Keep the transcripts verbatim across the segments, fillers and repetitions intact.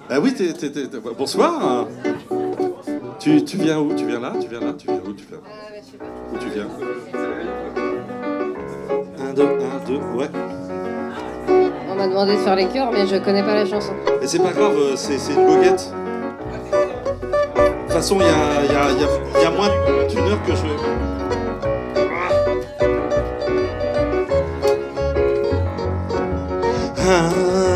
Ah oui, t'es, t'es, t'es, t'es- bonsoir. Tu, tu viens où? Tu viens là? Tu viens là? Tu viens où? Tu viens? Où tu viens? Un, deux, un, deux, ouais. On m'a demandé de faire les chœurs, mais je connais pas la chanson. Et c'est pas grave, c'est, c'est une goguette. De toute façon, il y a, y, a, y, a, y a moins d'une heure que je... Ah,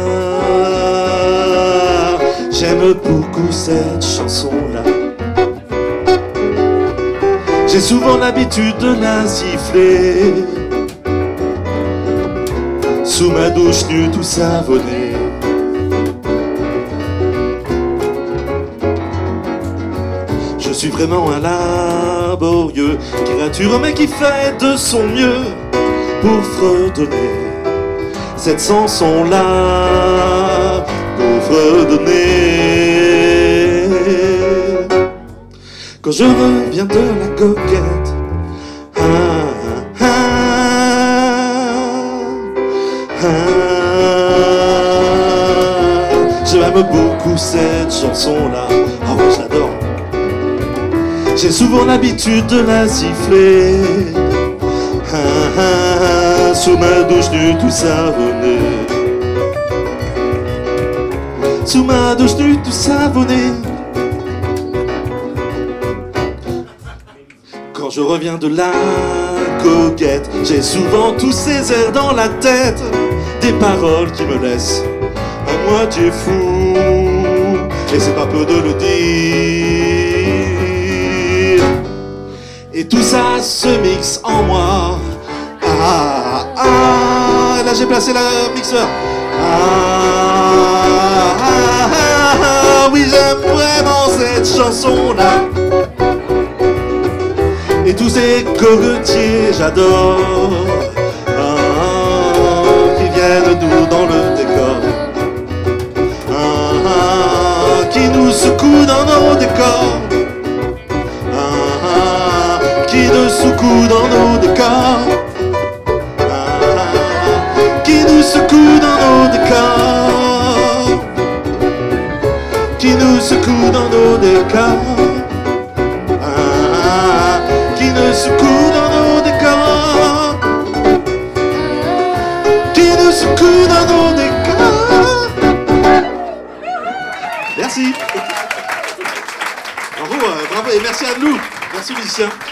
j'aime beaucoup cette chanson-là. J'ai souvent l'habitude de la siffler sous ma douche nue tout savonnée. Je suis vraiment un laborieux créature, mais qui fait de son mieux pour fredonner cette chanson-là, pour fredonner. Quand je reviens de la coquette, ah, ah, ah, j'aime beaucoup cette chanson-là. Oh oui, je l'adore. J'ai souvent l'habitude de la siffler, ah, ah, sous ma douche nue tout savonnée. Sous ma douche nue tout savonnée. Quand je reviens de la coquette, j'ai souvent tous ces airs dans la tête, des paroles qui me laissent à moitié fou, et c'est pas peu de le dire. Et tout ça se mixe en moi. Ah, ah, là j'ai placé le mixeur. Ah, ah, ah, ah, oui, j'aime vraiment cette chanson-là. Et tous ces cocotiers, j'adore, ah, qui viennent nous dans le décor, ah, qui nous secouent dans nos décors, ah, qui nous secouent dans nos décors, ah, qui nous secouent dans nos décors, qui nous secouent dans nos décors. Qui nous secoue dans nos décors, qui nous secoue dans nos décors. Merci. Bravo, euh, bravo et merci à nous. Merci musiciens.